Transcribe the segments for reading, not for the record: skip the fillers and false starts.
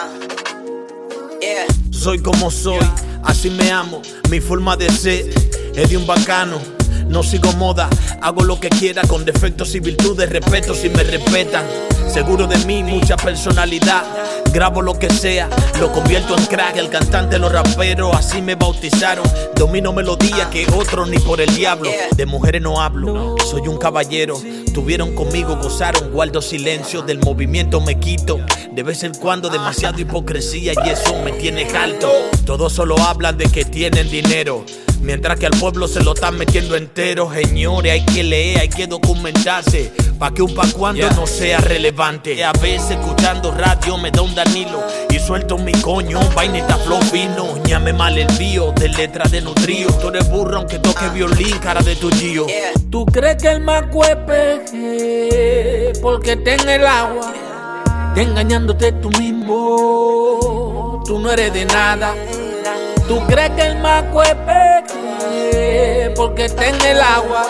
Soy como soy, así me amo. Mi forma de ser es de un bacano. No sigo moda, hago lo que quiera, con defectos y virtudes, respeto si me respetan. Seguro de mí, mucha personalidad. Grabo lo que sea, lo convierto en crack. El cantante, los raperos, así me bautizaron. Domino melodías que otros ni por el diablo. De mujeres no hablo, soy un caballero. Tuvieron conmigo, gozaron, guardo silencio. Del movimiento me quito, de vez en cuando demasiada hipocresía y eso me tiene alto. Todos solo hablan de que tienen dinero, mientras que al pueblo se lo están metiendo entero. Señores, hay que leer, hay que documentarse, pa' que un pa' cuando no sea relevante. A veces escuchando radio me da un Danilo y suelto mi coño, vainita flow fino. Ñame mal el bio, de letra de nutrío. Tú eres burro aunque toque violín, cara de tu tío. ¿Tú crees que el maco es peje porque está en el agua? Te engañándote tú mismo, tú no eres de nada. ¿Tú crees que el maco es peje porque está en el agua?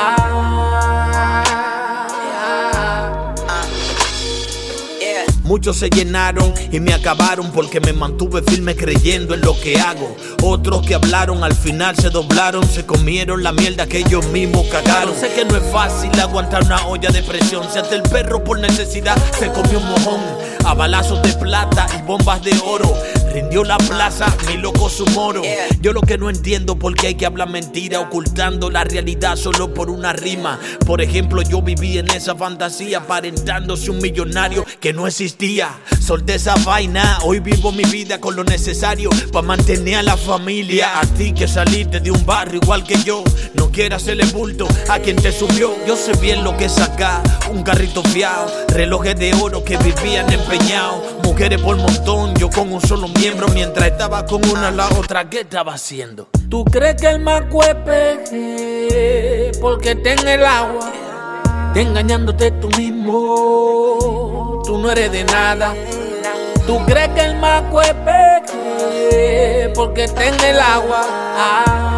Muchos se llenaron y me acabaron porque me mantuve firme creyendo en lo que hago. Otros que hablaron al final se doblaron, se comieron la mierda que ellos mismos cagaron. Sé que no es fácil aguantar una olla de presión, si hasta el perro por necesidad se comió un mojón. A balazos de plata y bombas de oro rindió la plaza, mi loco su moro. Yo lo que no entiendo por qué hay que hablar mentira, ocultando la realidad solo por una rima. Por ejemplo, yo viví en esa fantasía aparentándose un millonario que no existía. Solté esa vaina, hoy vivo mi vida con lo necesario para mantener a la familia. A ti que saliste de un barrio igual que yo, no quieras hacerle bulto a quien te subió. Yo sé bien lo que es acá, un carrito fiado, relojes de oro que vivían empeñados, mujeres por montón, yo con un solo miembro. Mientras estaba con una la otra, ¿qué estaba haciendo? ¿Tú crees que el maco es peje porque está en el agua? Te engañándote tú mismo, tú no eres de nada. ¿Tú crees que el maco es peje porque está en el agua?